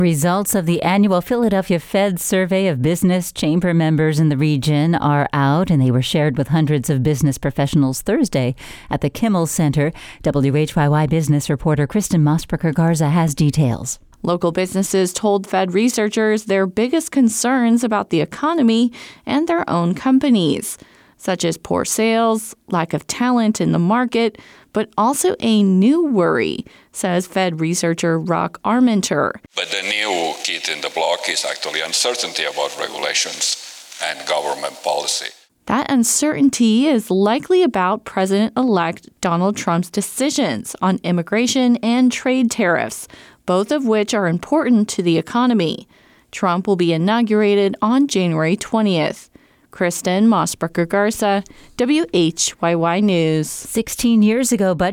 Results of the annual Philadelphia Fed survey of business chamber members in the region are out, and they were shared with hundreds of business professionals Thursday at the Kimmel Center. WHYY business reporter Kristen Mosbacher Garza has details. Local businesses told Fed researchers their biggest concerns about the economy and their own companies, such as poor sales, lack of talent in the market, but also a new worry, says Fed researcher Rock Armenter. But the new kid in the block is actually uncertainty about regulations and government policy. That uncertainty is likely about President-elect Donald Trump's decisions on immigration and trade tariffs, both of which are important to the economy. Trump will be inaugurated on January 20th. Kristen Mosbacher Garza, WHYY News. 16 years ago,